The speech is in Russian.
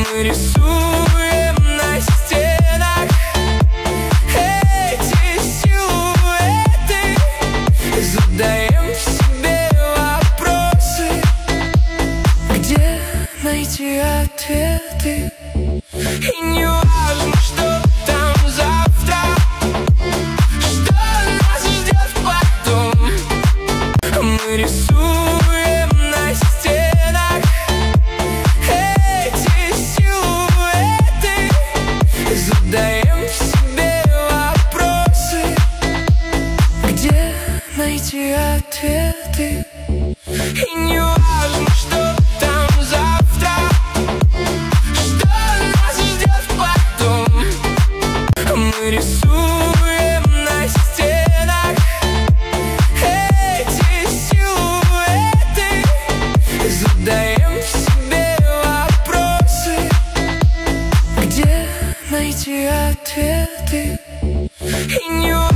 Мы рисуем на стенах эти силуэты, задаем себе вопросы, где найти ответы. И не важно, что там завтра, что нас ждет потом. Мы рисуем на стенах эти силуэты, задаем себе вопросы, где найти ответы. И не важно, что там завтра, что нас ждет потом. Мы рисуем на стенах эти силуэты, задаем себе вопросы, где найти ответы. И не